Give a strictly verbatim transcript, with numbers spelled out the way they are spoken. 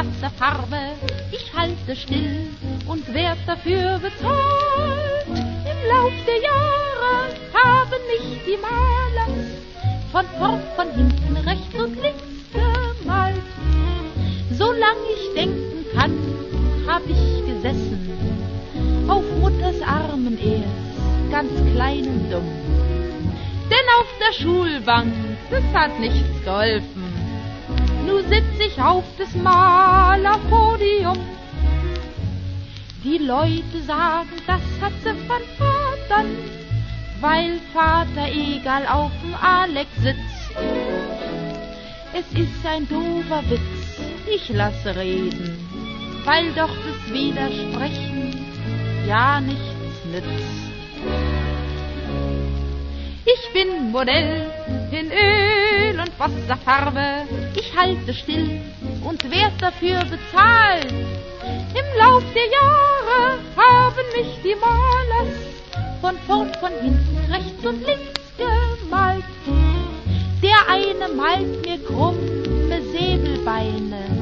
Wasserfarbe. Ich halte still und werd dafür bezahlt. Im Lauf der Jahre haben mich die Maler von vorn, von hinten, rechts und links gemalt. Solang ich denken kann, hab ich gesessen auf Mutters Armen erst, ganz klein und dumm. Denn auf der Schulbank, das hat nichts geholfen. Nu sitz ich auf des Malerpodium. Die Leute sagen, das hat sie von Vater, weil Vater egal auf'm Alex sitzt. Es ist ein doofer Witz, ich lasse reden, weil doch das Widersprechen ja nichts nützt. Ich bin Modell in Öl- und Wasserfarbe. Ich halte still und werd dafür bezahlt. Im Lauf der Jahre haben mich die Maler von vorn, von hinten, rechts und links gemalt. Der eine malt mir krumme Säbelbeine,